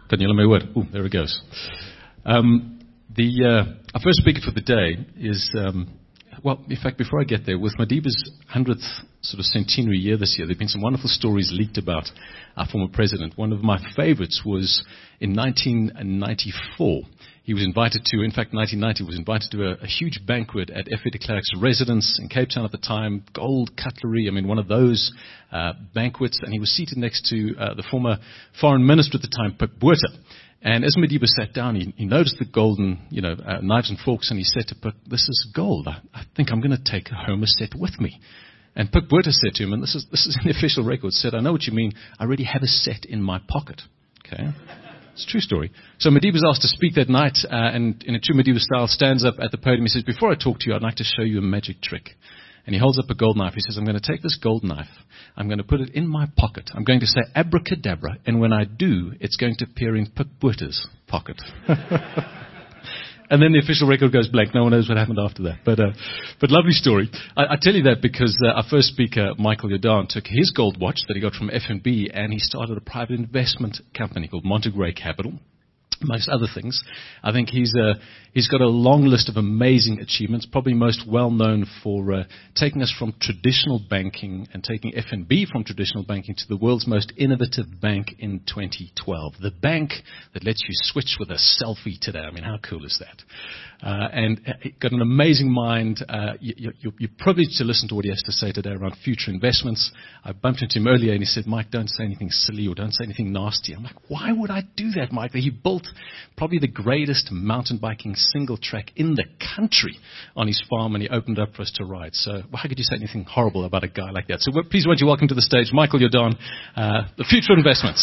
Daniela may word. Ooh, there it goes. Our first speaker for the day is, well, in fact, before I get there, with Madiba's 100th sort of centenary year this year, there have been some wonderful stories leaked about our former president. One of my favorites was in 1994. He was invited to, in fact, 1990, was invited to a huge banquet at F.A. de Klerk's residence in Cape Town at the time, gold cutlery, I mean, one of those banquets, and he was seated next to the former foreign minister at the time, Pik Botha. And as Madiba sat down, he noticed the golden, knives and forks, and he said to Pik, "This is gold. I think I'm going to take home a set with me." And Pik Botha said to him, and this is in the official record, said, "I know what you mean. I already have a set in my pocket." Okay. It's a true story. So Madiba's asked to speak that night, and in a true Madiba style, stands up at the podium. He says, "Before I talk to you, I'd like to show you a magic trick." And he holds up a gold knife. He says, "I'm going to take this gold knife. I'm going to put it in my pocket. I'm going to say abracadabra. And when I do, it's going to appear in Pik Botha's pocket." And then the official record goes blank. No one knows what happened after that. But lovely story. I tell you that because our first speaker, Michael Jordan, took his gold watch that he got from FNB, and he started a private investment company called Montegray Capital. Amongst other things, I think he's got a long list of amazing achievements, probably most well known for taking us from traditional banking and taking FNB from traditional banking to the world's most innovative bank in 2012. The bank that lets you switch with a selfie today. I mean, how cool is that? And got an amazing mind. You're privileged to listen to what he has to say today around future investments. I bumped into him earlier and he said, "Mike, don't say anything silly or don't say anything nasty." I'm like, why would I do that, Mike? He built probably the greatest mountain biking single track in the country on his farm, and he opened up for us to ride. So how could you say anything horrible about a guy like that? So please won't you welcome to the stage Michael Jordan, the future of investments.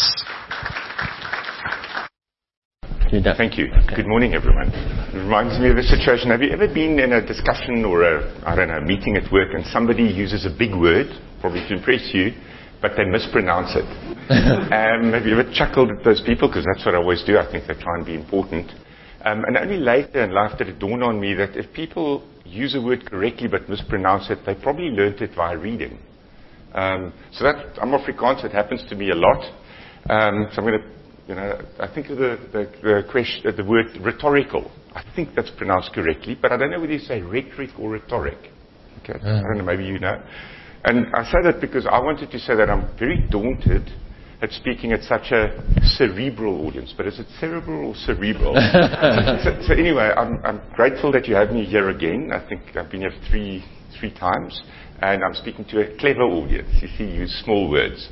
Thank you. Good morning, everyone. It reminds me of a situation. Have you ever been in a discussion or a meeting at work and somebody uses a big word, probably to impress you, but they mispronounce it? Have you ever chuckled at those people? Because that's what I always do. I think they try and be important. And only later in life did it dawn on me that if people use a word correctly but mispronounce it, they probably learnt it via reading. So that, I'm Afrikaans, it happens to me a lot. So I'm going to, I think of the word rhetorical. I think that's pronounced correctly, but I don't know whether you say rhetoric or rhetoric. Okay, I don't know, maybe you know. And I say that because I wanted to say that I'm very daunted at speaking at such a cerebral audience. But is it cerebral or cerebral? so anyway, I'm grateful that you have me here again. I think I've been here three times, and I'm speaking to a clever audience. You see, you use small words.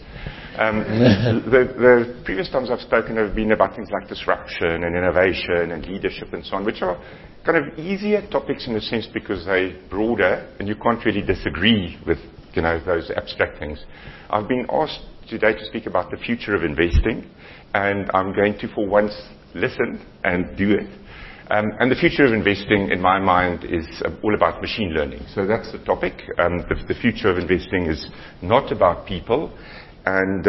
The previous times I've spoken have been about things like disruption and innovation and leadership and so on, which are kind of easier topics in a sense because they're broader and you can't really disagree with those abstract things. I've been asked today to speak about the future of investing, and I'm going to for once listen and do it. And the future of investing, in my mind, is all about machine learning. So that's the topic. The future of investing is not about people. And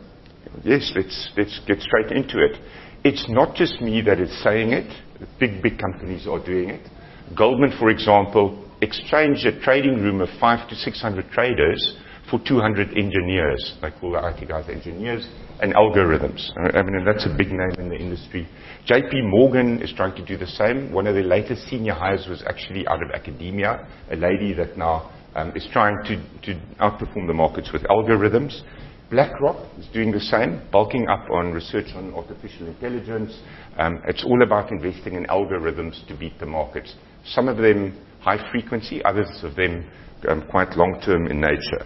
yes, let's get straight into it. It's not just me that is saying it. Big companies are doing it. Goldman, for example, exchanged a trading room of 500 to 600 traders for 200 engineers. They call the IT guys engineers and algorithms. I mean, that's a big name in the industry. JP Morgan is trying to do the same. One of their latest senior hires was actually out of academia, a lady that now is trying to outperform the markets with algorithms. BlackRock is doing the same, bulking up on research on artificial intelligence. It's all about investing in algorithms to beat the markets. Some of them high frequency, others of them quite long-term in nature.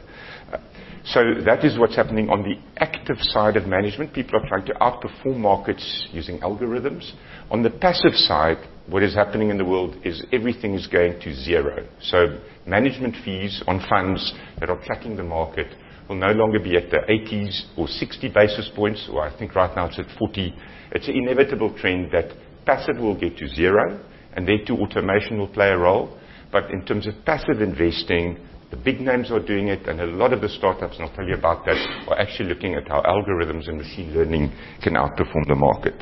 So that is what's happening on the active side of management. People are trying to outperform markets using algorithms. On the passive side, what is happening in the world is everything is going to zero. So management fees on funds that are tracking the market will no longer be at the 80s or 60 basis points, or I think right now it's at 40. It's an inevitable trend that passive will get to zero, and there too automation will play a role. But in terms of passive investing, the big names are doing it, and a lot of the startups, and I'll tell you about that, are actually looking at how algorithms and machine learning can outperform the market.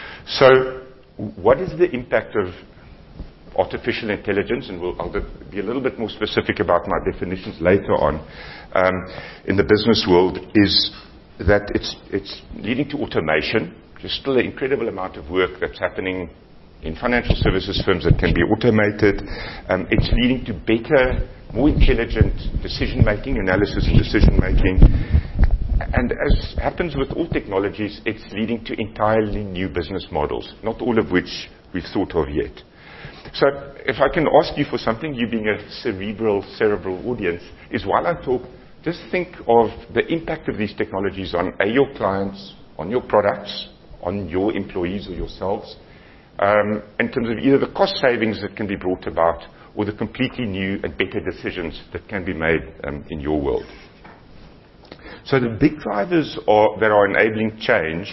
So what is the impact of artificial intelligence? And I'll be a little bit more specific about my definitions later on. In the business world is that it's leading to automation. there's still an incredible amount of work that's happening in financial services firms that can be automated. It's leading to better, more intelligent decision-making, analysis and decision-making. And as happens with all technologies, it's leading to entirely new business models, not all of which we've thought of yet. So if I can ask you for something, you being a cerebral audience, is while I talk, just think of the impact of these technologies on your clients, on your products, on your employees or yourselves, in terms of either the cost savings that can be brought about or the completely new and better decisions that can be made in your world. So the big drivers that are enabling change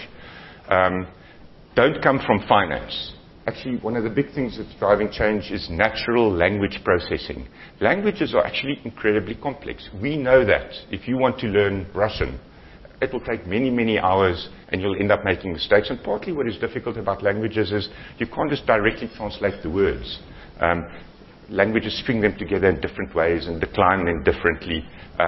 don't come from finance. Actually, one of the big things that's driving change is natural language processing. Languages are actually incredibly complex. We know that. If you want to learn Russian, it will take many, many hours and you'll end up making mistakes. And partly what is difficult about languages is you can't just directly translate the words. Languages string them together in different ways and decline them differently.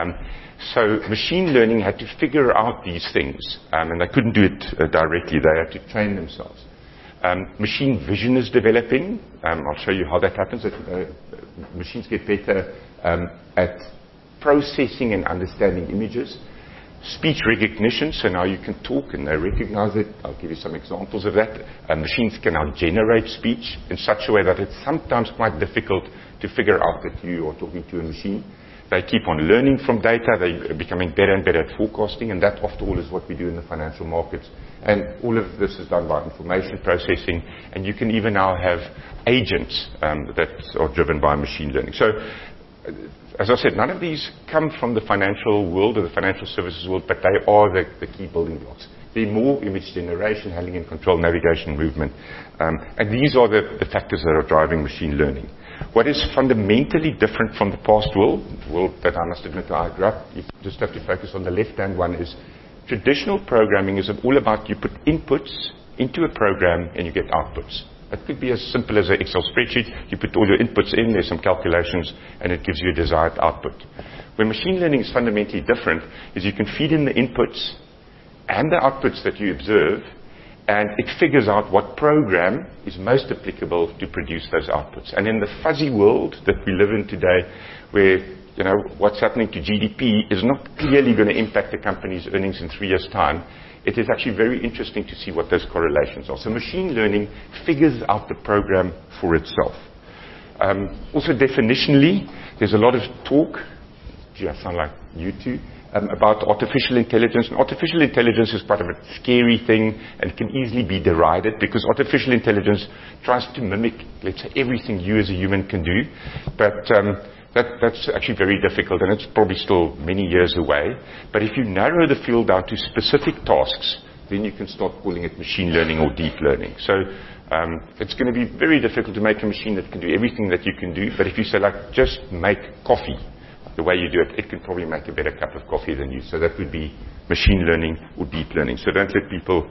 So machine learning had to figure out these things, and they couldn't do it directly. They had to train themselves. Machine vision is developing. I'll show you how that happens. Machines get better at processing and understanding images. Speech recognition, so now you can talk and they recognize it. I'll give you some examples of that. Machines can now generate speech in such a way that it's sometimes quite difficult to figure out that you are talking to a machine. They keep on learning from data. They're becoming better and better at forecasting, and that, after all, is what we do in the financial markets. And all of this is done by information processing, and you can even now have agents that are driven by machine learning. So, as I said, none of these come from the financial world or the financial services world, but they are the key building blocks. They're more image generation, handling and control, navigation, movement. And these are the factors that are driving machine learning. What is fundamentally different from the past world, the world that I must admit I grew up, you just have to focus on the left-hand one, is traditional programming is all about you put inputs into a program and you get outputs. It could be as simple as an Excel spreadsheet. You put all your inputs in, there's some calculations, and it gives you a desired output. Where machine learning is fundamentally different is you can feed in the inputs and the outputs that you observe, and it figures out what program is most applicable to produce those outputs. And in the fuzzy world that we live in today, where what's happening to GDP is not clearly going to impact the company's earnings in 3 years' time, it is actually very interesting to see what those correlations are. So machine learning figures out the program for itself. Also definitionally, there's a lot of talk, gee, I sound like you two, about artificial intelligence. And artificial intelligence is part of a scary thing and can easily be derided because artificial intelligence tries to mimic, let's say, everything you as a human can do. But that's actually very difficult, and it's probably still many years away. But if you narrow the field down to specific tasks, then you can start calling it machine learning or deep learning. So it's going to be very difficult to make a machine that can do everything that you can do. But if you say, like, just make coffee, the way you do it, it can probably make a better cup of coffee than you. So that would be machine learning or deep learning. So don't let people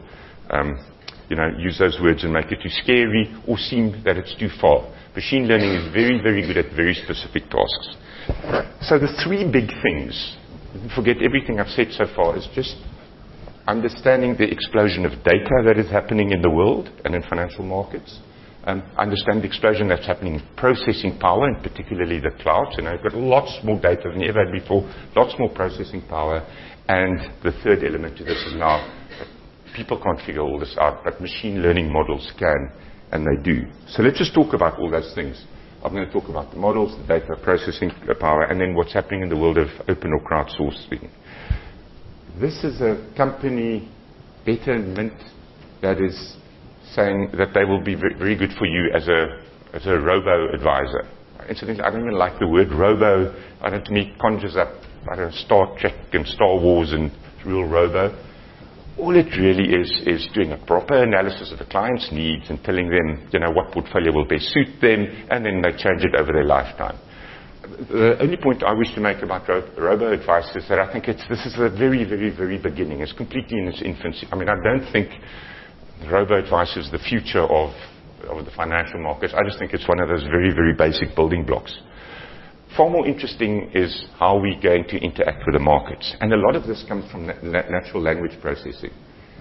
use those words and make it too scary or seem that it's too far. Machine learning is very, very good at very specific tasks. So the three big things, forget everything I've said so far, is just understanding the explosion of data that is happening in the world and in financial markets. Understand the explosion that's happening in processing power, and particularly the cloud. So now you've got lots more data than you ever had before, lots more processing power. And the third element to this is now people can't figure all this out, but machine learning models can, and they do. So let's just talk about all those things. I'm going to talk about the models, the data processing power, and then what's happening in the world of open or crowdsourcing. This is a company, Betterment, that is saying that they will be very good for you as a robo-advisor. Incidentally, I don't even like the word robo. To me, it conjures up, Star Trek and Star Wars and real robo. All it really is doing a proper analysis of the client's needs and telling them, what portfolio will best suit them, and then they change it over their lifetime. The only point I wish to make about robo-advice is that I think this is the very, very, very beginning. It's completely in its infancy. I don't think robo-advice is the future of the financial markets. I just think it's one of those very, very basic building blocks. Far more interesting is how we're going to interact with the markets. And a lot of this comes from natural language processing.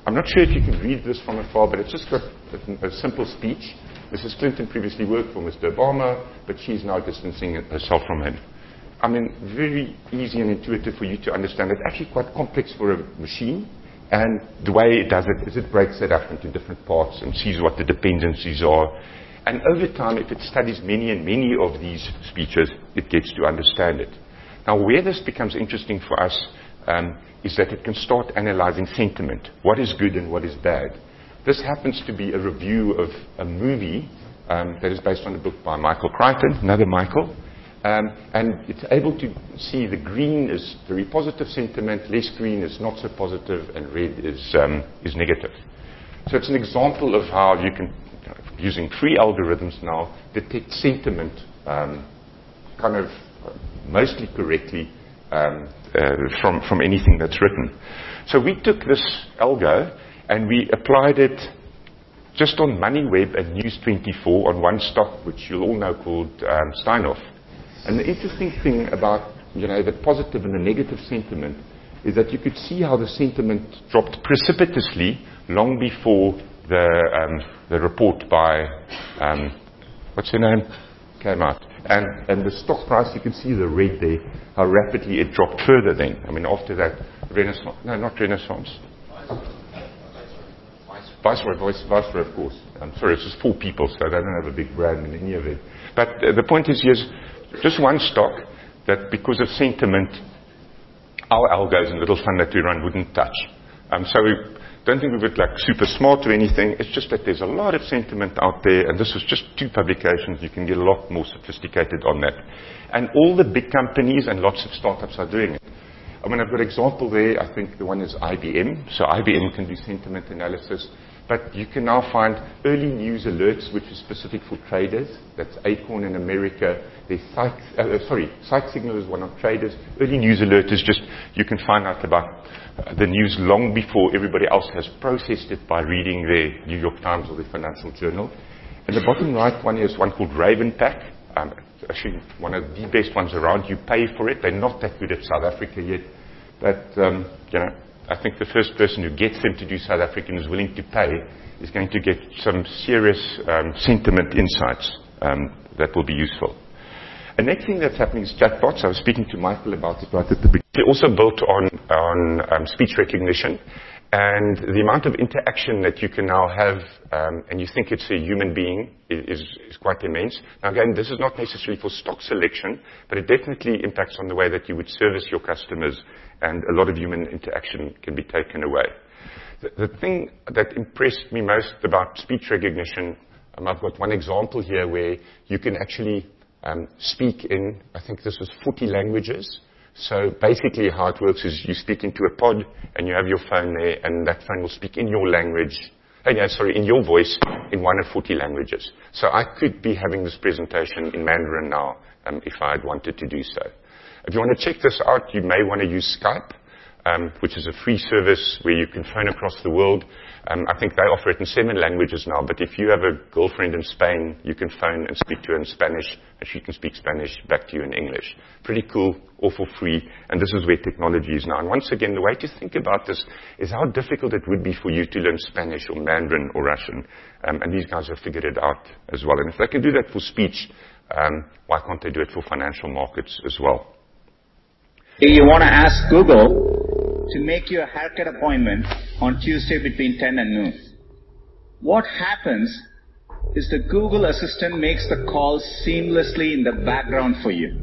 I'm not sure if you can read this from afar, but it's just got a simple speech. Mrs. Clinton previously worked for Mr. Obama, but she's now distancing herself from him. I mean, very easy and intuitive for you to understand. It's actually quite complex for a machine, and the way it does it is it breaks it up into different parts and sees what the dependencies are. And over time, if it studies many and many of these speeches, it gets to understand it. Now, where this becomes interesting for us is that it can start analyzing sentiment. What is good and what is bad? This happens to be a review of a movie that is based on a book by Michael Crichton, another Michael. And it's able to see the green is very positive sentiment, less green is not so positive, and red is negative. So it's an example of how you can, using free algorithms now, detect sentiment kind of mostly correctly from anything that's written. So we took this algo and we applied it just on MoneyWeb and News24 on one stock, which you'll all know, called Steinhoff. And the interesting thing about the positive and the negative sentiment is that you could see how the sentiment dropped precipitously long before the report by what's her name came out. And the stock price, you can see the red there, how rapidly it dropped further then. I mean, after that, Renaissance, no, not Renaissance. Viceroy, of course. I'm sorry, it's just 4 people, so they don't have a big brand in any of it. But the point is, here's just one stock that, because of sentiment, our algos and little fund that we run wouldn't touch. So we don't think we were like super smart or anything. It's just that there's a lot of sentiment out there, and this was just 2 publications. You can get a lot more sophisticated on that. And all the big companies and lots of startups are doing it. I mean, I've got an example there. I think the one is IBM. So IBM can do sentiment analysis. But you can now find early news alerts, which is specific for traders. That's Acorn in America. There's Site Signal is one of traders. Early news alert is just, you can find out about the news long before everybody else has processed it by reading the New York Times or the Financial Journal. And the bottom right one is one called Ravenpack. Actually, one of the best ones around. You pay for it. They're not that good at South Africa yet. But, I think the first person who gets them to do South Africa and is willing to pay is going to get some serious sentiment insights that will be useful. The next thing that's happening is chatbots. I was speaking to Michael about it right at the beginning. They're also built on speech recognition. And the amount of interaction that you can now have, and you think it's a human being, is quite immense. Now again, this is not necessarily for stock selection, but it definitely impacts on the way that you would service your customers, and a lot of human interaction can be taken away. The thing that impressed me most about speech recognition, I've got one example here where you can actually speak in, I think this was 40 languages. So basically how it works is you speak into a pod and you have your phone there, and that phone will speak in your language, in your voice in one of 40 languages. So I could be having this presentation in Mandarin now if I had wanted to do so. If you want to check this out, you may want to use Skype, which is a free service where you can phone across the world. I think they offer it in 7 languages now, but if you have a girlfriend in Spain, you can phone and speak to her in Spanish, and she can speak Spanish back to you in English. Pretty cool, all for free, and this is where technology is now. And once again, the way to think about this is how difficult it would be for you to learn Spanish or Mandarin or Russian, and these guys have figured it out as well. And if they can do that for speech, why can't they do it for financial markets as well? You want to ask Google to make you a haircut appointment on Tuesday between 10 and noon. What happens is the Google Assistant makes the call seamlessly in the background for you.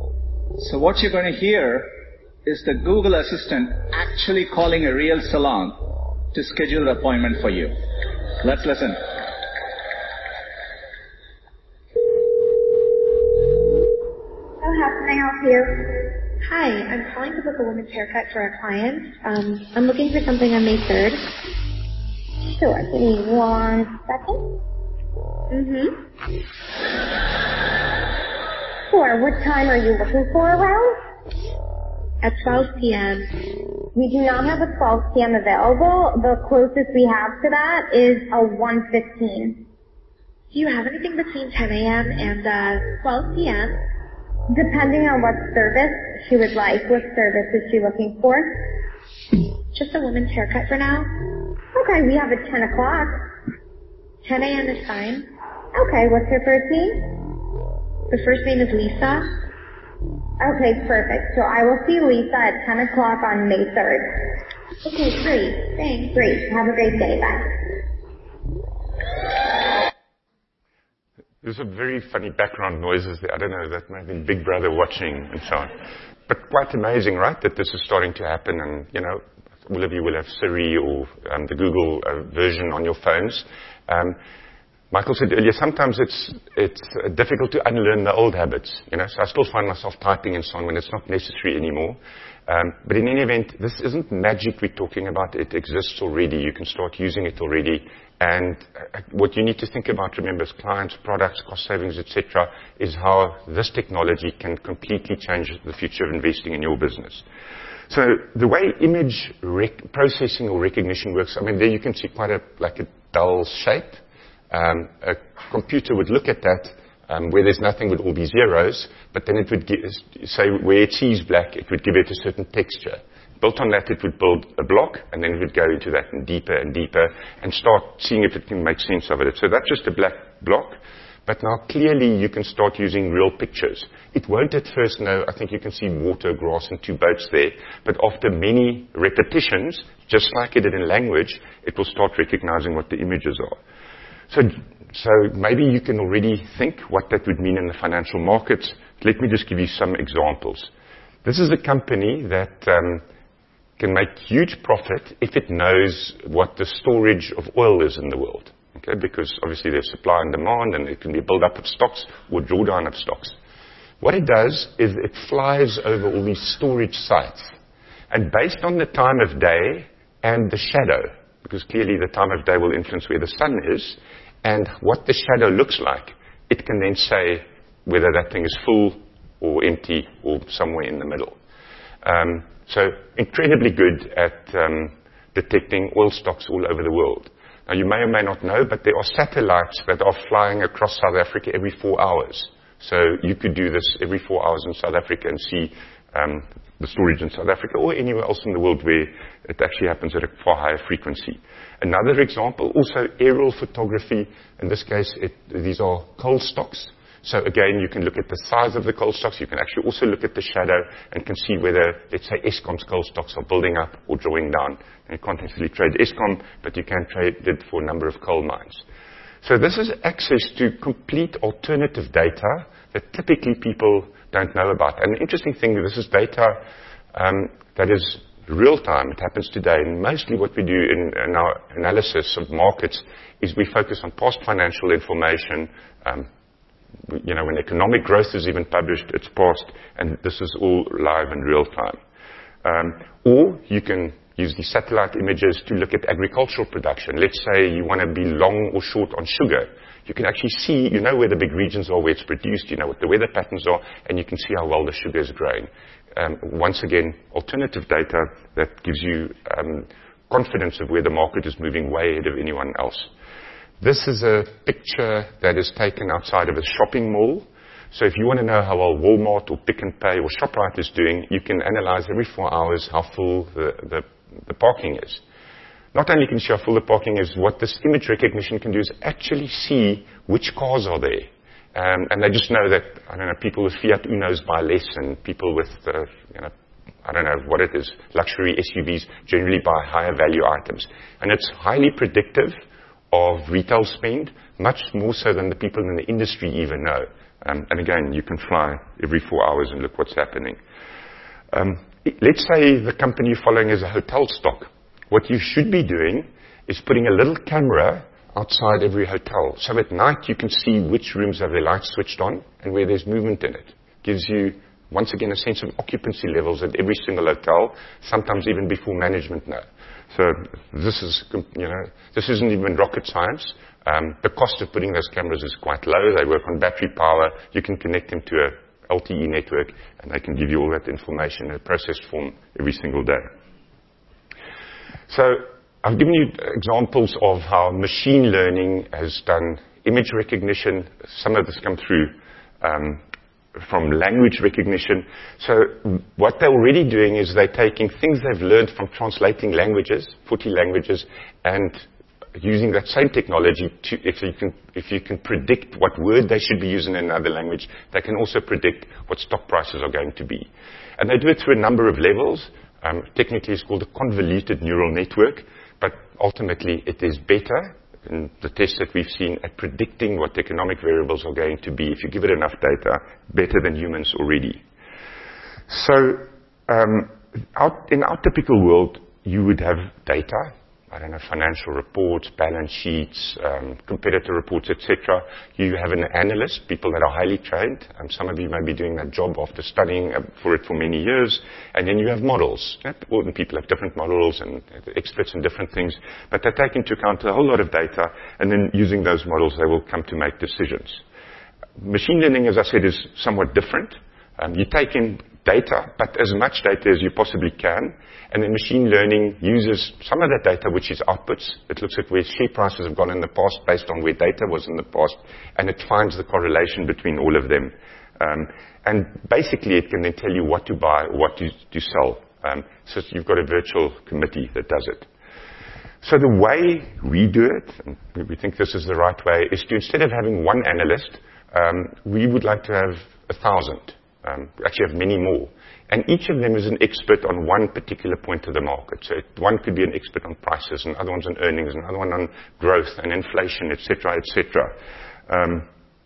So what you're going to hear is the Google Assistant actually calling a real salon to schedule an appointment for you. Let's listen. So how can I help you? Hi, I'm calling to book a woman's haircut for a client. I'm looking for something on May 3rd. Sure, give me 1 second. Sure, what time are you looking for around? At 12 p.m. We do not have a 12 p.m. available. The closest we have to that is a 1:15. Do you have anything between 10 a.m. and 12 p.m.? Depending on what service she would like. What service is she looking for? Just a woman's haircut for now. Okay, we have at 10 o'clock. 10 a.m. is fine. Okay, what's her first name? Her first name is Lisa. Okay, perfect. So I will see Lisa at 10 o'clock on May 3rd. Okay, great. Thanks. Great. Have a great day. Bye. There's some very funny background noises there. I don't know, that might be Big Brother watching and so on. But quite amazing, right, that this is starting to happen. And, you know, all of you will have Siri or the Google version on your phones. Michael said earlier, sometimes it's difficult to unlearn the old habits. You know, so I still find myself typing and so on when it's not necessary anymore. But in any event, this isn't magic we're talking about. It exists already. You can start using it already. And what you need to think about, remember, as clients, products, cost savings, etc., is how this technology can completely change the future of investing in your business. So the way image processing or recognition works, I mean, there you can see quite a dull shape. A computer would look at that where there's nothing would all be zeros, but then it would say where it sees black, it would give it a certain texture. Built on that, it would build a block, and then it would go into that and deeper, and start seeing if it can make sense of it. So that's just a black block. But now clearly you can start using real pictures. It won't at first know, I think you can see water, grass, and 2 boats there. But after many repetitions, just like it did in language, it will start recognizing what the images are. So maybe you can already think what that would mean in the financial markets. Let me just give you some examples. This is a company that can make huge profit if it knows what the storage of oil is in the world. Okay, because obviously there's supply and demand, and it can be build up of stocks or drawdown of stocks. What it does is it flies over all these storage sites. And based on the time of day and the shadow, because clearly the time of day will influence where the sun is, and what the shadow looks like, it can then say whether that thing is full or empty or somewhere in the middle. So incredibly good at detecting oil stocks all over the world. Now, you may or may not know, but there are satellites that are flying across South Africa every 4 hours. So you could do this every 4 hours in South Africa and see the storage in South Africa or anywhere else in the world where it actually happens at a far higher frequency. Another example, also aerial photography. In this case, these are coal stocks. So again, you can look at the size of the coal stocks. You can actually also look at the shadow and can see whether, let's say, Eskom's coal stocks are building up or drawing down. And you can't necessarily trade Eskom, but you can trade it for a number of coal mines. So this is access to complete alternative data that typically people don't know about. And the interesting thing, this is data that is real time. It happens today. And mostly what we do in our analysis of markets is we focus on past financial information. When economic growth is even published, it's past, and this is all live in real time. Or you can use the satellite images to look at agricultural production. Let's say you want to be long or short on sugar. You can actually see, you know where the big regions are, where it's produced, you know what the weather patterns are, and you can see how well the sugar is growing. Once again, alternative data that gives you confidence of where the market is moving way ahead of anyone else. This is a picture that is taken outside of a shopping mall. So if you want to know how well Walmart or Pick n Pay or ShopRite is doing, you can analyze every 4 hours how full the parking is. Not only can you see how full the parking is, what this image recognition can do is actually see which cars are there. And they just know that, people with Fiat Unos buy less, and people with, I don't know what it is, luxury SUVs generally buy higher value items. And it's highly predictive of retail spend, much more so than the people in the industry even know. And again, you can fly every 4 hours and look what's happening. Let's say the company you're following is a hotel stock. What you should be doing is putting a little camera outside every hotel. So at night you can see which rooms have their lights switched on and where there's movement in it. Gives you, once again, a sense of occupancy levels at every single hotel, sometimes even before management know. So this is, this isn't even rocket science. The cost of putting those cameras is quite low. They work on battery power. You can connect them to a LTE network, and they can give you all that information in a processed form every single day. So I've given you examples of how machine learning has done image recognition. Some of this come through from language recognition. So what they're already doing is they're taking things they've learned from translating languages, 40 languages, and using that same technology to, if you can predict what word they should be using in another language, they can also predict what stock prices are going to be. And they do it through a number of levels. Technically it's called a convoluted neural network, but ultimately it is better in the tests that we've seen at predicting what economic variables are going to be, if you give it enough data, better than humans already. So in our typical world, you would have data, I don't know, financial reports, balance sheets, competitor reports, etc. You have an analyst, people that are highly trained. Some of you may be doing that job after studying for it for many years. And then you have models. All the people have different models and experts in different things. But they take into account a whole lot of data. And then using those models, they will come to make decisions. Machine learning, as I said, is somewhat different. You take in data, but as much data as you possibly can. And then machine learning uses some of that data, which is outputs. It looks at where share prices have gone in the past based on where data was in the past, and it finds the correlation between all of them. And basically, it can then tell you what to buy or what to sell. So you've got a virtual committee that does it. So the way we do it, and we think this is the right way, is to, instead of having one analyst, we would like to have 1,000. Actually have many more. And each of them is an expert on one particular point of the market. So one could be an expert on prices, another one's on earnings, another one on growth and inflation, etc., etc.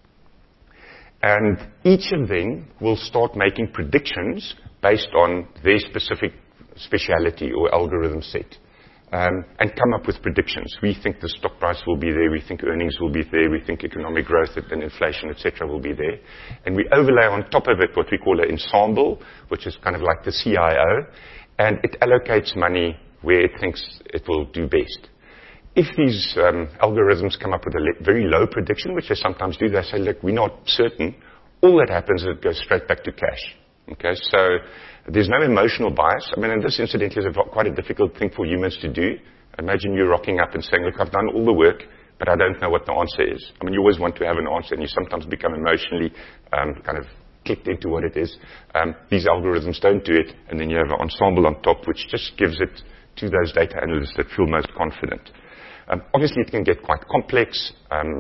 And each of them will start making predictions based on their specific speciality or algorithm set. And come up with predictions. We think the stock price will be there, we think earnings will be there, we think economic growth and inflation, etc. will be there. And we overlay on top of it what we call an ensemble, which is kind of like the CIO, and it allocates money where it thinks it will do best. If these algorithms come up with a very low prediction, which they sometimes do, they say, look, we're not certain, all that happens is it goes straight back to cash. Okay, so there's no emotional bias. I mean, and this incidentally is quite a difficult thing for humans to do. Imagine you rocking up and saying, look, I've done all the work, but I don't know what the answer is. I mean, you always want to have an answer, and you sometimes become emotionally kind of kicked into what it is. These algorithms don't do it, and then you have an ensemble on top, which just gives it to those data analysts that feel most confident. Obviously, it can get quite complex.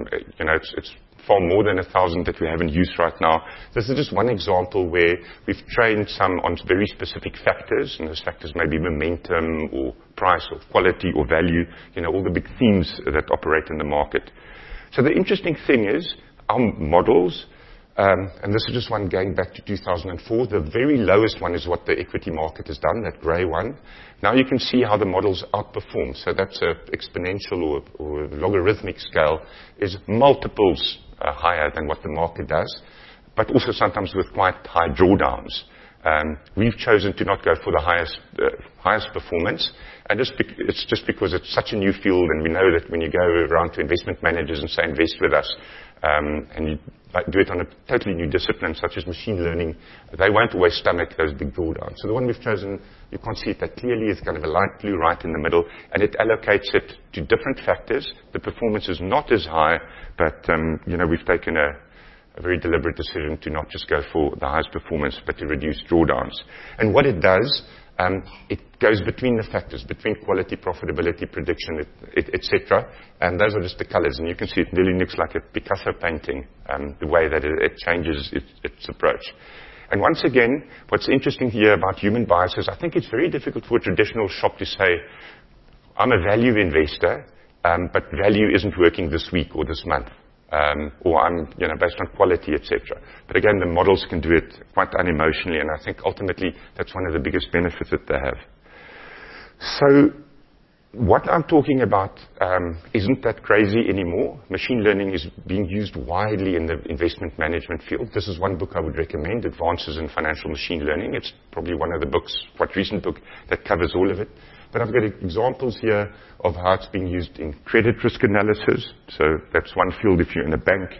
It's far more than 1,000 that we have in use right now. This is just one example where we've trained some on very specific factors, and those factors may be momentum or price or quality or value, all the big themes that operate in the market. So the interesting thing is our models, and this is just one going back to 2004, the very lowest one is what the equity market has done, that grey one. Now you can see how the models outperform. So that's an exponential or logarithmic scale is multiples higher than what the market does, but also sometimes with quite high drawdowns. We've chosen to not go for the highest performance, and it's just because it's such a new field, and we know that when you go around to investment managers and say invest with us, and you do it on a totally new discipline such as machine learning, they won't always stomach those big drawdowns. So the one we've chosen, you can't see it that clearly, is kind of a light blue right in the middle, and it allocates it to different factors. The performance is not as high, but we've taken a very deliberate decision to not just go for the highest performance, but to reduce drawdowns. And what it does, it goes between the factors, between quality, profitability, prediction, etc. And those are just the colors. And you can see it really looks like a Picasso painting, the way that it changes its approach. And once again, what's interesting here about human biases, I think it's very difficult for a traditional shop to say, I'm a value investor, but value isn't working this week or this month. Or I'm, based on quality, etc. But again, the models can do it quite unemotionally, and I think ultimately that's one of the biggest benefits that they have. So what I'm talking about isn't that crazy anymore. Machine learning is being used widely in the investment management field. This is one book I would recommend, Advances in Financial Machine Learning. It's probably one of the books, quite recent book, that covers all of it. But I've got examples here of how it's being used in credit risk analysis. So that's one field if you're in a bank.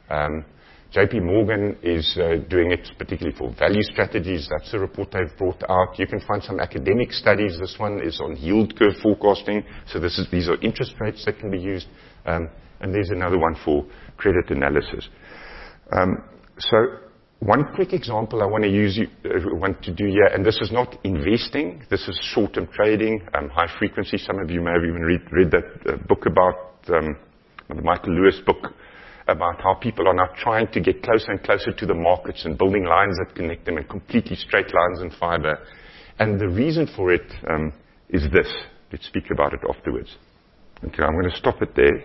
JP Morgan is doing it particularly for value strategies. That's the report they've brought out. You can find some academic studies. This one is on yield curve forecasting. So these are interest rates that can be used. And there's another one for credit analysis. So One quick example I want to do here, and this is not investing, this is short-term trading, high frequency. Some of you may have even read that book about, the Michael Lewis book, about how people are now trying to get closer and closer to the markets and building lines that connect them, and completely straight lines and fiber. And the reason for it is this. Let's speak about it afterwards. Okay, I'm going to stop it there.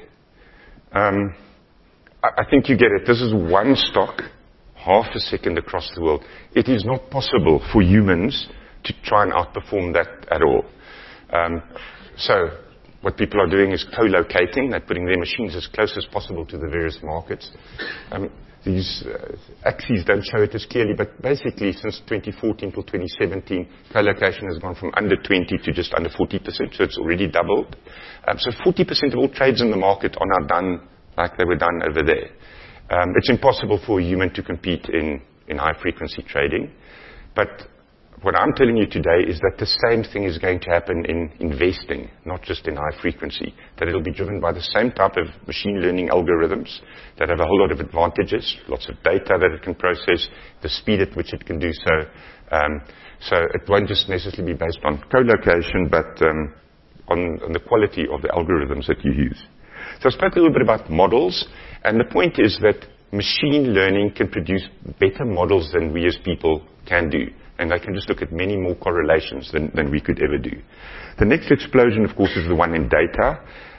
I think you get it. This is one stock, half a second across the world. It is not possible for humans to try and outperform that at all. So what people are doing is co-locating. They're putting their machines as close as possible to the various markets. These axes don't show it as clearly, but basically since 2014 till 2017, co-location has gone from under 20 to just under 40%, so it's already doubled. So 40% of all trades in the market are now done like they were done over there. It's impossible for a human to compete in high-frequency trading. But what I'm telling you today is that the same thing is going to happen in investing, not just in high frequency. That it'll be driven by the same type of machine learning algorithms that have a whole lot of advantages, lots of data that it can process, the speed at which it can do so. So it won't just necessarily be based on co-location, but on the quality of the algorithms that you use. So I spoke a little bit about models, and the point is that machine learning can produce better models than we as people can do. And they can just look at many more correlations than we could ever do. The next explosion, of course, is the one in data.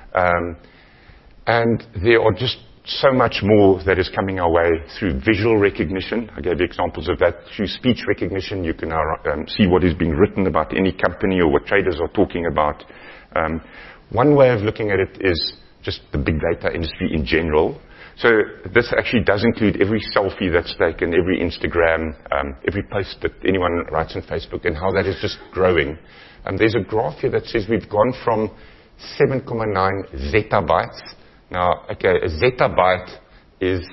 And there are just so much more that is coming our way through visual recognition. I gave you examples of that. Through speech recognition, you can now see what is being written about any company or what traders are talking about. One way of looking at it is just the big data industry in general. So this actually does include every selfie that's taken, every Instagram, every post that anyone writes on Facebook, and how that is just growing. There's a graph here that says we've gone from 7.9 zettabytes. Now, okay, a zettabyte is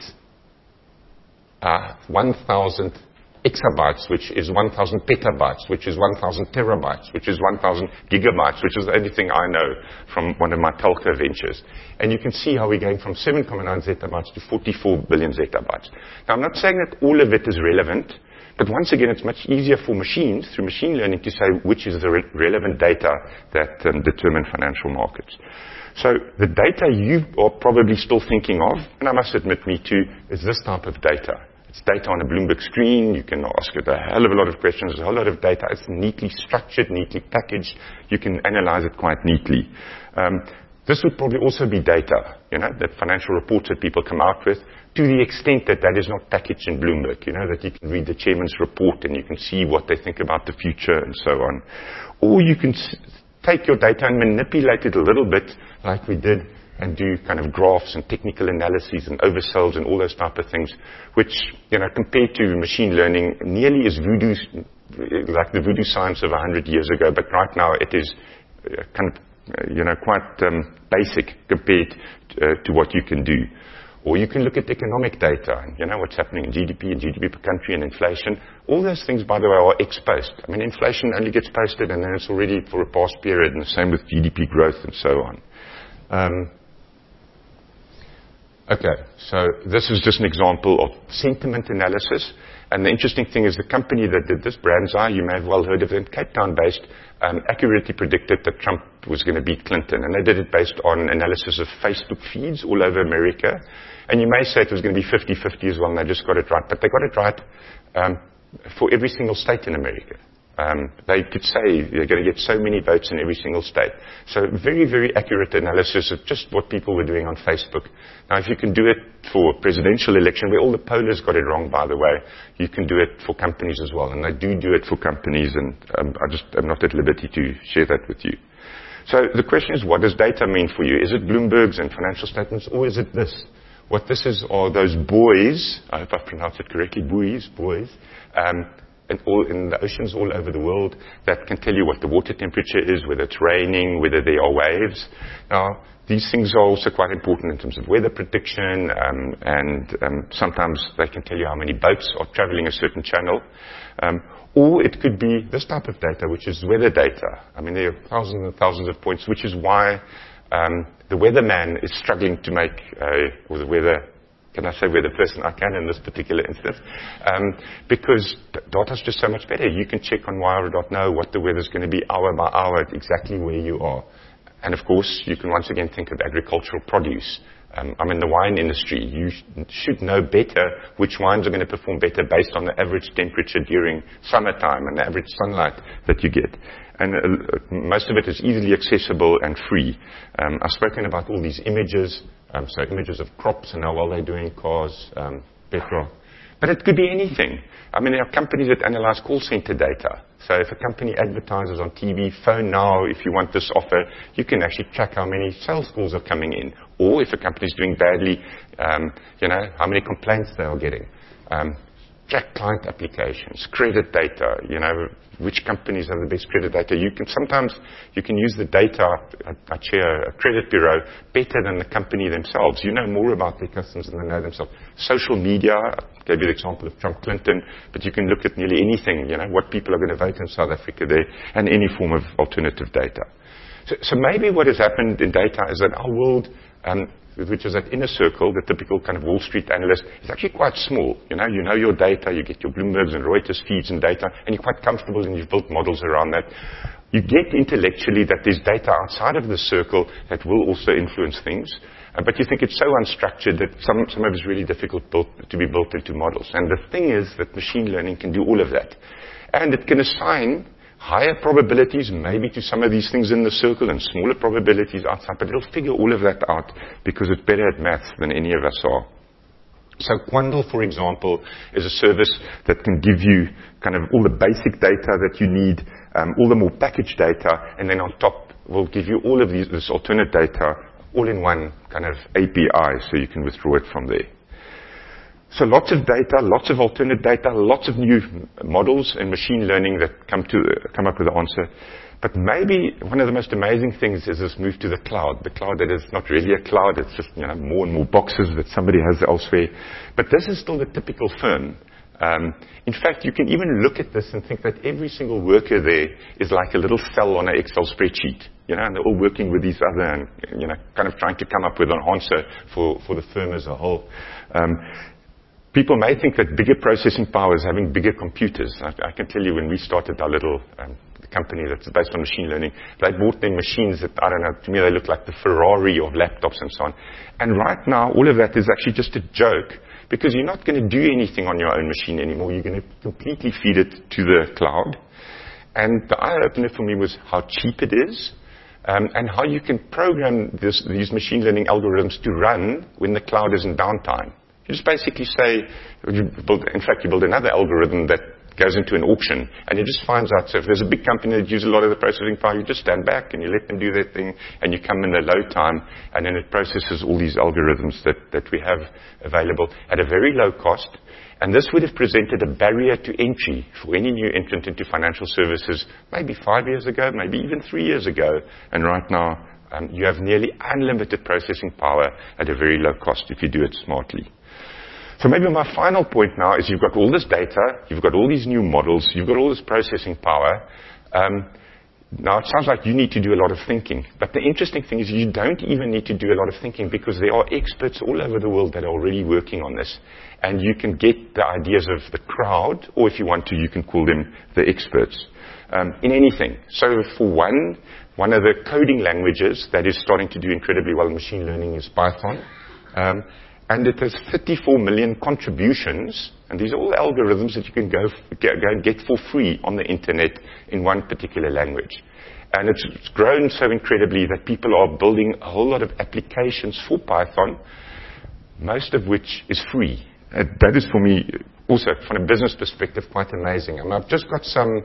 1,000 exabytes, which is 1,000 petabytes, which is 1,000 terabytes, which is 1,000 gigabytes, which is the only thing I know from one of my telco ventures. And you can see how we're going from 7.9 zettabytes to 44 billion zettabytes. Now, I'm not saying that all of it is relevant, but once again, it's much easier for machines, through machine learning, to say which is the relevant data that determine financial markets. So the data you are probably still thinking of, and I must admit me too, is this type of data. It's data on a Bloomberg screen. You can ask it a hell of a lot of questions. There's a whole lot of data. It's neatly structured, neatly packaged. You can analyze it quite neatly. This would probably also be data, that financial reports that people come out with, to the extent that that is not packaged in Bloomberg, that you can read the chairman's report and you can see what they think about the future and so on. Or you can take your data and manipulate it a little bit like we did and do kind of graphs and technical analyses and oversells and all those type of things, which, compared to machine learning, nearly is voodoo, like the voodoo science of 100 years ago, but right now it is kind of, quite basic compared to what you can do. Or you can look at economic data, what's happening in GDP and GDP per country and inflation. All those things, by the way, are ex-post. I mean, inflation only gets posted and then it's already for a past period, and the same with GDP growth and so on. Okay, so this is just an example of sentiment analysis. And the interesting thing is the company that did this, Brandseye, you may have well heard of them, Cape Town-based, accurately predicted that Trump was going to beat Clinton. And they did it based on analysis of Facebook feeds all over America. And you may say it was going to be 50-50 as well, and they just got it right. But they got it right for every single state in America. They could say they're going to get so many votes in every single state. So very, very accurate analysis of just what people were doing on Facebook. Now, if you can do it for a presidential election, where all the pollers got it wrong, by the way, you can do it for companies as well. And they do it for companies, and I'm not at liberty to share that with you. So the question is, what does data mean for you? Is it Bloomberg's and financial statements, or is it this? What this is are those buoys, I hope I pronounced it correctly, buoys, and all in the oceans all over the world that can tell you what the water temperature is, whether it's raining, whether there are waves. Now, these things are also quite important in terms of weather prediction, and sometimes they can tell you how many boats are traveling a certain channel. Or it could be this type of data, which is weather data. I mean, there are thousands and thousands of points, which is why the weatherman is struggling to make, or the weather can I say we're the person I can in this particular instance? Because data's just so much better. You can check on wire.know what the weather's going to be hour by hour, exactly where you are. And of course, you can once again think of agricultural produce. I'm in the wine industry. You should know better which wines are going to perform better based on the average temperature during summertime and the average sunlight that you get. And most of it is easily accessible and free. I've spoken about all these images, so images of crops and how well they're doing, cars, petrol. But it could be anything. I mean, there are companies that analyze call center data. So if a company advertises on TV, phone now, if you want this offer, you can actually track how many sales calls are coming in. Or if a company is doing badly, how many complaints they are getting. Track client applications, credit data, which companies have the best credit data. Sometimes you can use the data. I chair a credit bureau better than the company themselves. You know more about their customers than they know themselves. Social media, I gave you the example of Trump Clinton, but you can look at nearly anything, what people are going to vote in South Africa there, and any form of alternative data. So maybe what has happened in data is that our world, which is that inner circle, the typical kind of Wall Street analyst, is actually quite small. You know your data, you get your Bloombergs and Reuters feeds and data, and you're quite comfortable and you've built models around that. You get intellectually that there's data outside of the circle that will also influence things, but you think it's so unstructured that some of it is really difficult to be built into models. And the thing is that machine learning can do all of that. And it can assign higher probabilities maybe to some of these things in the circle and smaller probabilities outside, but it'll figure all of that out because it's better at maths than any of us are. So Quandl, for example, is a service that can give you kind of all the basic data that you need, all the more packaged data, and then on top will give you all of this alternate data all in one kind of API so you can withdraw it from there. So lots of data, lots of alternate data, lots of new models in machine learning that come up with the answer. But maybe one of the most amazing things is this move to the cloud. The cloud that is not really a cloud, it's just more and more boxes that somebody has elsewhere. But this is still the typical firm. In fact, you can even look at this and think that every single worker there is like a little cell on an Excel spreadsheet. And they're all working with each other and kind of trying to come up with an answer for the firm as a whole. People may think that bigger processing power is having bigger computers. I can tell you when we started our little company that's based on machine learning, they bought their machines that, I don't know, to me they look like the Ferrari of laptops and so on. And right now, all of that is actually just a joke because you're not going to do anything on your own machine anymore. You're going to completely feed it to the cloud. And the eye-opener for me was how cheap it is and how you can program these machine learning algorithms to run when the cloud is in downtime. You just basically say, you build another algorithm that goes into an auction, and it just finds out. So if there's a big company that uses a lot of the processing power, you just stand back and you let them do their thing, and you come in the low time, and then it processes all these algorithms that we have available at a very low cost. And this would have presented a barrier to entry for any new entrant into financial services maybe 5 years ago, maybe even 3 years ago. And right now, you have nearly unlimited processing power at a very low cost if you do it smartly. So maybe my final point now is you've got all this data, you've got all these new models, you've got all this processing power. Now it sounds like you need to do a lot of thinking. But the interesting thing is you don't even need to do a lot of thinking because there are experts all over the world that are already working on this. And you can get the ideas of the crowd, or if you want to, you can call them the experts, in anything. So for one of the coding languages that is starting to do incredibly well in machine learning is Python. And it has 34 million contributions, and these are all algorithms that you can go and get for free on the internet in one particular language. And it's grown so incredibly that people are building a whole lot of applications for Python, most of which is free. That is for me also, from a business perspective, quite amazing. And I've just got some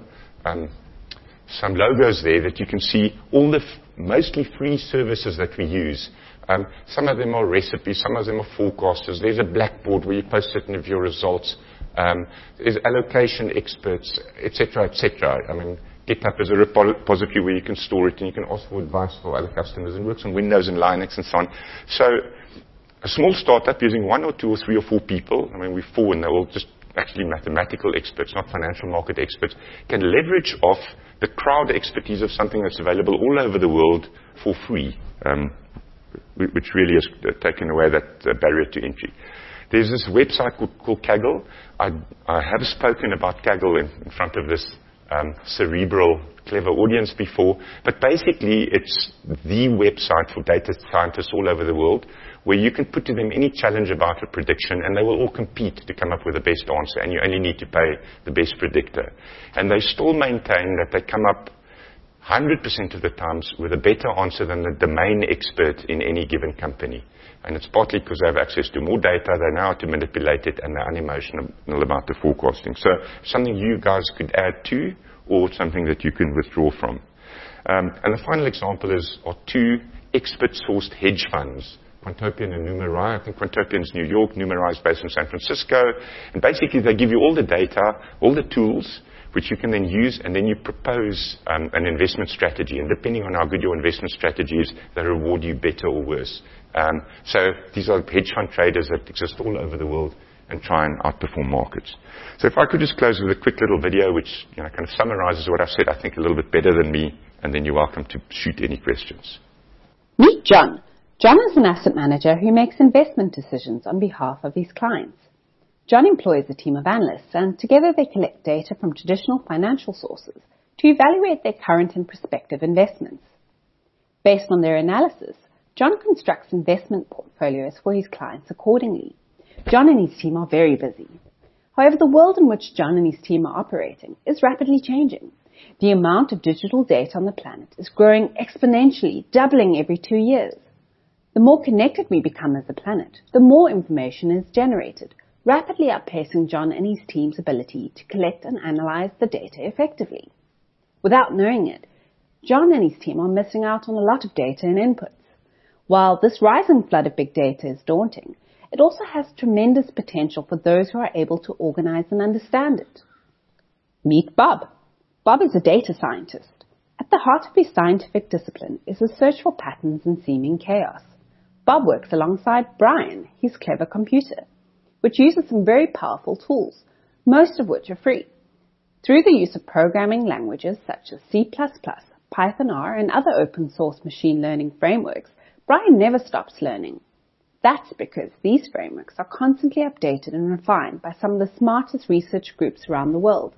logos there that you can see all the mostly free services that we use. Some of them are recipes, some of them are forecasters. There's a blackboard where you post certain of your results. There's allocation experts, etc., etc. I mean, GitHub is a repository where you can store it and you can ask for advice for other customers and works on Windows and Linux and so on. So a small startup using 1 or 2 or 3 or 4 people, I mean, we're 4 and they're all just actually mathematical experts, not financial market experts, can leverage off the crowd expertise of something that's available all over the world for free. Which really has taken away that barrier to entry. There's this website called Kaggle. I have spoken about Kaggle in front of this cerebral, clever audience before, but basically it's the website for data scientists all over the world where you can put to them any challenge about a prediction and they will all compete to come up with the best answer, and you only need to pay the best predictor. And they still maintain that they come up 100% of the times with a better answer than the domain expert in any given company. And it's partly because they have access to more data, they know how to manipulate it, and they're unemotional about the forecasting. So something you guys could add to, or something that you can withdraw from. And the final example are two expert-sourced hedge funds, Quantopian and Numerai. I think Quantopian is New York, Numerai is based in San Francisco. And basically they give you all the data, all the tools, which you can then use, and then you propose an investment strategy. And depending on how good your investment strategy is, they reward you better or worse. So these are hedge fund traders that exist all over the world and try and outperform markets. So if I could just close with a quick little video which kind of summarizes what I've said, I think a little bit better than me, and then you're welcome to shoot any questions. Meet John. John is an asset manager who makes investment decisions on behalf of his clients. John employs a team of analysts, and together they collect data from traditional financial sources to evaluate their current and prospective investments. Based on their analysis, John constructs investment portfolios for his clients accordingly. John and his team are very busy. However, the world in which John and his team are operating is rapidly changing. The amount of digital data on the planet is growing exponentially, doubling every 2 years. The more connected we become as a planet, the more information is generated, rapidly outpacing John and his team's ability to collect and analyze the data effectively. Without knowing it, John and his team are missing out on a lot of data and inputs. While this rising flood of big data is daunting, it also has tremendous potential for those who are able to organize and understand it. Meet Bob. Bob is a data scientist. At the heart of his scientific discipline is the search for patterns in seeming chaos. Bob works alongside Brian, his clever computer, which uses some very powerful tools, most of which are free. Through the use of programming languages such as C++, Python R, and other open-source machine learning frameworks, Brian never stops learning. That's because these frameworks are constantly updated and refined by some of the smartest research groups around the world.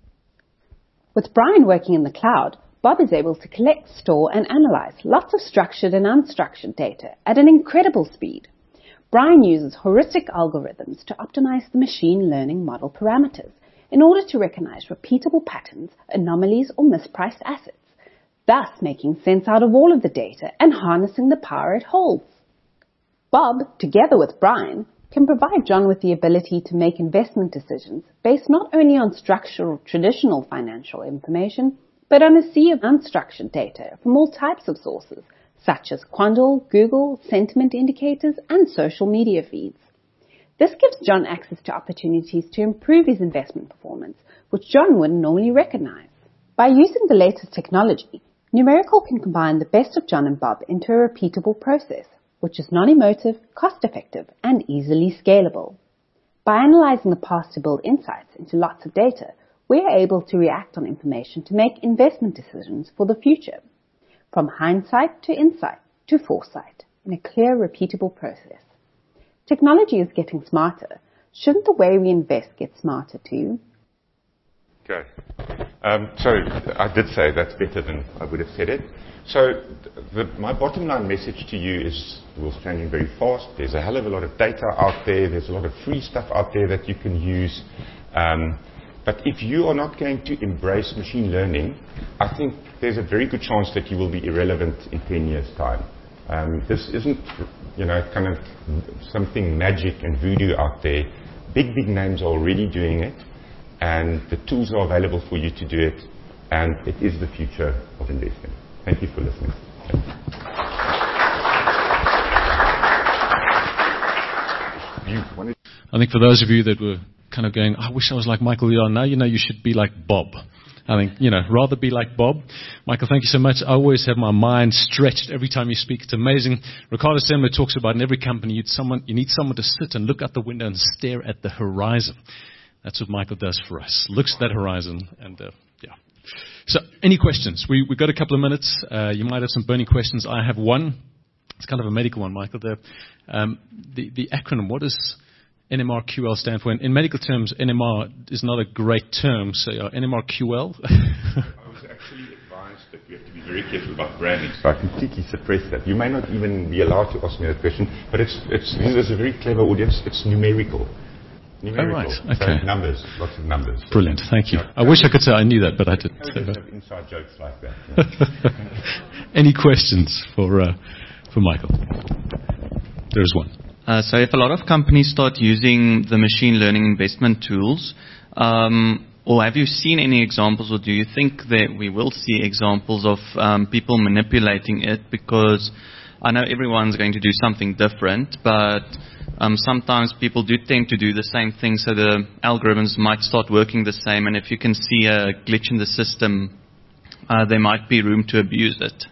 With Brian working in the cloud, Bob is able to collect, store, and analyze lots of structured and unstructured data at an incredible speed. Brian uses heuristic algorithms to optimize the machine learning model parameters in order to recognize repeatable patterns, anomalies, or mispriced assets, thus making sense out of all of the data and harnessing the power it holds. Bob, together with Brian, can provide John with the ability to make investment decisions based not only on structured or traditional financial information, but on a sea of unstructured data from all types of sources, such as Quandl, Google, sentiment indicators, and social media feeds. This gives John access to opportunities to improve his investment performance, which John wouldn't normally recognize. By using the latest technology, Numerical can combine the best of John and Bob into a repeatable process, which is non-emotive, cost-effective, and easily scalable. By analyzing the past to build insights into lots of data, we are able to react on information to make investment decisions for the future, from hindsight to insight to foresight, in a clear, repeatable process. Technology is getting smarter. Shouldn't the way we invest get smarter too? Okay. So I did say that's better than I would have said it. So my bottom line message to you is the world's changing very fast. There's a hell of a lot of data out there. There's a lot of free stuff out there that you can use. But if you are not going to embrace machine learning, I think there's a very good chance that you will be irrelevant in 10 years' time. This isn't, kind of something magic and voodoo out there. Big names are already doing it, and the tools are available for you to do it, and it is the future of investing. Thank you for listening. I think for those of you that were kind of going, I wish I was like Michael Leon, now you know you should be like Bob. I think, rather be like Bob. Michael, thank you so much. I always have my mind stretched every time you speak. It's amazing. Ricardo Semler talks about in every company, you need someone to sit and look out the window and stare at the horizon. That's what Michael does for us. Looks at that horizon and, yeah. So, any questions? We've got a couple of minutes. You might have some burning questions. I have one. It's kind of a medical one, Michael. The acronym, what is NMR-QL stand for? In medical terms, NMR is not a great term, so NMR-QL? I was actually advised that we have to be very careful about branding, so I completely suppress that. You may not even be allowed to ask me that question, but it's a very clever audience. It's numerical. Oh, right. Okay. So numbers, lots of numbers. Brilliant. Thank you. I wish I could say I knew that, but I didn't. We have inside jokes like that. Any questions for Michael? There is one. So if a lot of companies start using the machine learning investment tools, or have you seen any examples, or do you think that we will see examples of people manipulating it? Because I know everyone's going to do something different, but sometimes people do tend to do the same thing, so the algorithms might start working the same, and if you can see a glitch in the system, there might be room to abuse it.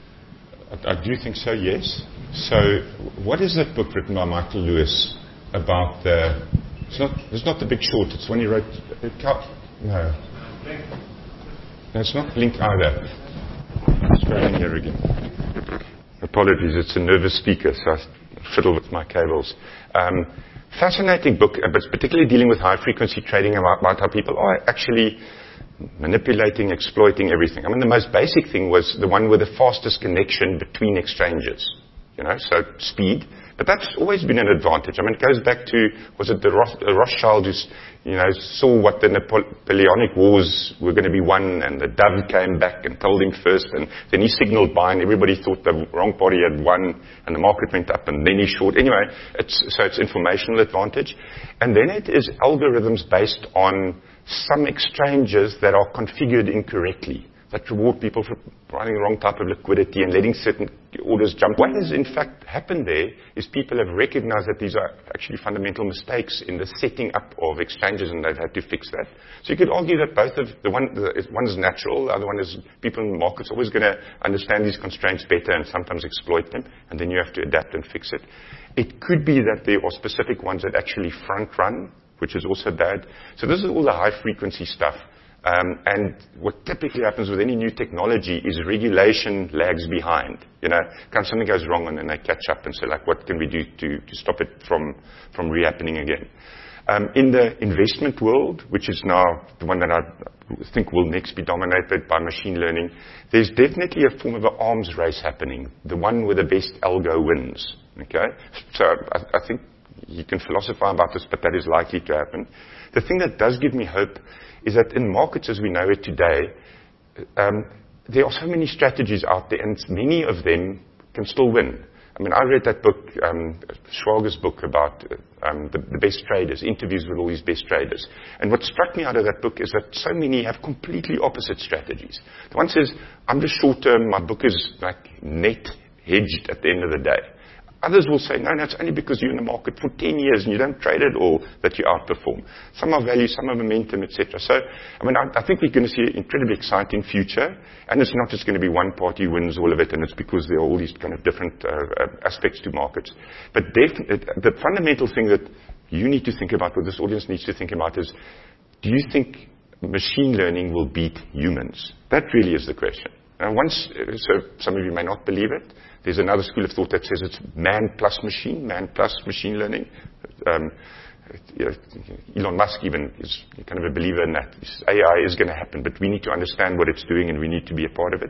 I do think so, yes. So what is that book written by Michael Lewis about the... It's not The Big Short, it's when he wrote... No, it's not Blink either. Let's go in here again. Apologies, it's a nervous speaker, so I fiddle with my cables. Fascinating book, but particularly dealing with high-frequency trading about how people are actually manipulating, exploiting everything. I mean, the most basic thing was the one with the fastest connection between exchanges. So speed. But that's always been an advantage. I mean, it goes back to, was it the Rothschild who, saw what the Napoleonic Wars were going to be won, and the dove came back and told him first, and then he signaled buy, and everybody thought the wrong party had won, and the market went up, and then he short. Anyway, it's informational advantage. And then it is algorithms based on some exchanges that are configured incorrectly, that reward people for providing the wrong type of liquidity and letting certain orders jump. What has in fact happened there is people have recognized that these are actually fundamental mistakes in the setting up of exchanges, and they've had to fix that. So you could argue that both of one is natural, the other one is people in the market's always going to understand these constraints better and sometimes exploit them, and then you have to adapt and fix it. It could be that there are specific ones that actually front run, which is also bad. So this is all the high frequency stuff. And what typically happens with any new technology is regulation lags behind. Something goes wrong and then they catch up and say, what can we do to stop it from re-happening again? In the investment world, which is now the one that I think will next be dominated by machine learning, there's definitely a form of an arms race happening. The one with the best algo wins. Okay? So I think you can philosophize about this, but that is likely to happen. The thing that does give me hope is that in markets as we know it today, there are so many strategies out there, and many of them can still win. I mean, I read that book, Schwager's book about the best traders, interviews with all these best traders. And what struck me out of that book is that so many have completely opposite strategies. The one says, I'm just short term, my book is net hedged at the end of the day. Others will say, no, it's only because you're in the market for 10 years and you don't trade at all that you outperform. Some are value, some are momentum, etc. So, I think we're going to see an incredibly exciting future, and it's not just going to be one party wins all of it, and it's because there are all these kind of different aspects to markets. But the fundamental thing that you need to think about, what this audience needs to think about is, do you think machine learning will beat humans? That really is the question. So some of you may not believe it. There's another school of thought that says it's man plus machine learning. Elon Musk even is kind of a believer in that. He says AI is going to happen, but we need to understand what it's doing and we need to be a part of it.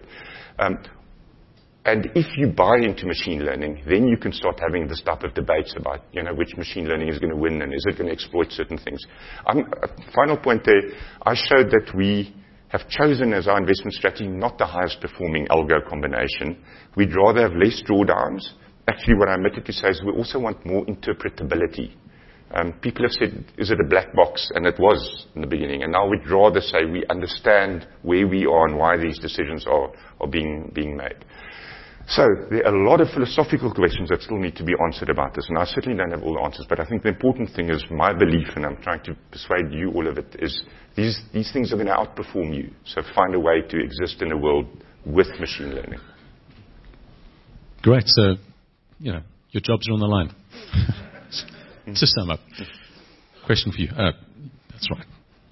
And if you buy into machine learning, then you can start having this type of debates about, which machine learning is going to win and is it going to exploit certain things. Final point there, I showed that we have chosen as our investment strategy not the highest performing algo combination. We'd rather have less drawdowns. Actually, what I omitted to say is we also want more interpretability. People have said, is it a black box? And it was in the beginning. And now we'd rather say we understand where we are and why these decisions are being made. So there are a lot of philosophical questions that still need to be answered about this, and I certainly don't have all the answers, but I think the important thing is my belief, and I'm trying to persuade you all of it, is these things are going to outperform you. So find a way to exist in a world with machine learning. Great. So, your jobs are on the line. To sum up. Question for you. That's right.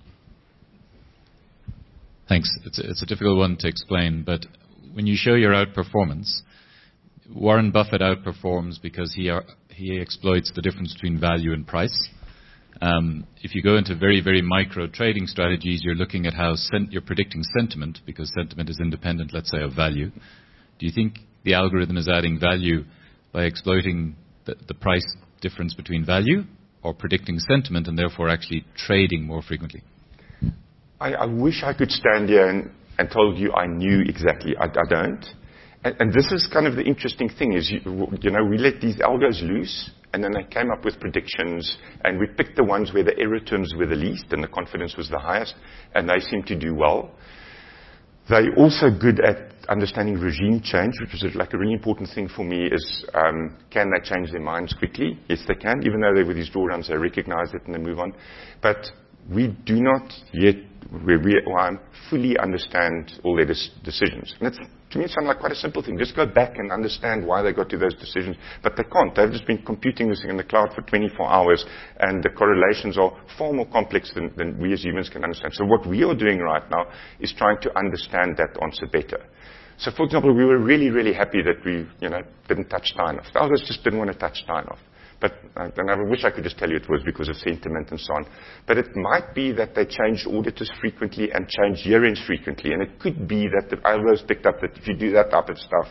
Thanks. It's a difficult one to explain, but when you show your outperformance, Warren Buffett outperforms because he exploits the difference between value and price. If you go into very, very micro trading strategies, you're looking at how you're predicting sentiment, because sentiment is independent, let's say, of value. Do you think the algorithm is adding value by exploiting the price difference between value, or predicting sentiment and therefore actually trading more frequently? I wish I could stand here and told you I knew exactly. I don't. And this is kind of the interesting thing is, we let these algos loose, and then they came up with predictions, and we picked the ones where the error terms were the least and the confidence was the highest, and they seem to do well. They're also good at understanding regime change, which is like a really important thing for me is, can they change their minds quickly? Yes, they can. Even though they were these drawdowns, they recognize it and they move on. But we do not yet fully understand all their decisions. And to me, it sounds like quite a simple thing. Just go back and understand why they got to those decisions. But they can't. They've just been computing this in the cloud for 24 hours, and the correlations are far more complex than we as humans can understand. So what we are doing right now is trying to understand that answer better. So, for example, we were really, really happy that we, didn't touch Steinhoff. The others just didn't want to touch Steinhoff. But and I wish I could just tell you it was because of sentiment and so on. But it might be that they changed auditors frequently and changed year-ends frequently. And it could be that the algos picked up that if you do that type of stuff,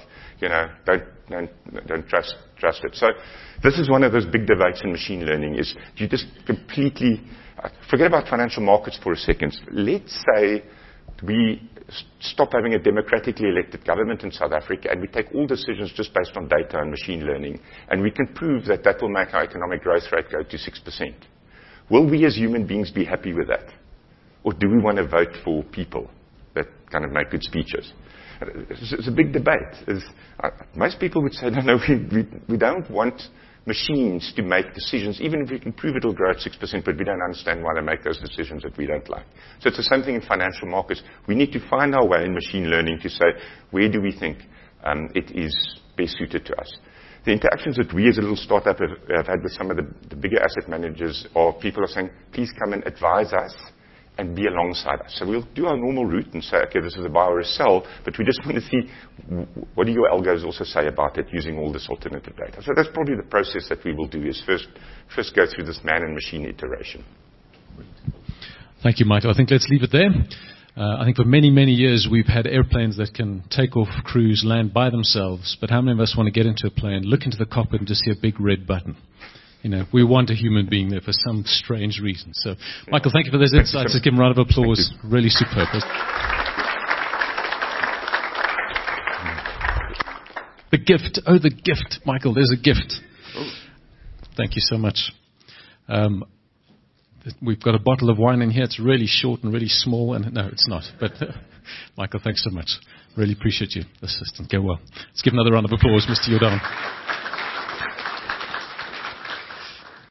don't trust it. So this is one of those big debates in machine learning is you just completely forget about financial markets for a second. Let's say we stop having a democratically elected government in South Africa and we take all decisions just based on data and machine learning, and we can prove that will make our economic growth rate go to 6%. Will we as human beings be happy with that? Or do we want to vote for people that kind of make good speeches? It's a big debate. Most people would say, no, we don't want machines to make decisions, even if we can prove it'll grow at 6%, but we don't understand why they make those decisions that we don't like. So it's the same thing in financial markets. We need to find our way in machine learning to say, where do we think it is best suited to us? The interactions that we as a little startup have had with some of the bigger asset managers are people are saying, please come and advise us and be alongside us. So we'll do our normal route and say, okay, this is a buy or a sell, but we just want to see what do your algos also say about it using all this alternative data. So that's probably the process that we will do is first go through this man and machine iteration. Thank you, Michael. I think let's leave it there. I think for many, many years we've had airplanes that can take off, cruise, land by themselves, but how many of us want to get into a plane, look into the cockpit and just see a big red button? We want a human being there for some strange reason. So, Michael, thank you for those insights. Let's give him a round of applause. Really superb. The gift. Oh, the gift. Michael, there's a gift. Thank you so much. We've got a bottle of wine in here. It's really short and really small. And no, it's not. But, Michael, thanks so much. Really appreciate you. Assistant. Go well. Let's give another round of applause, Mr. Jordan.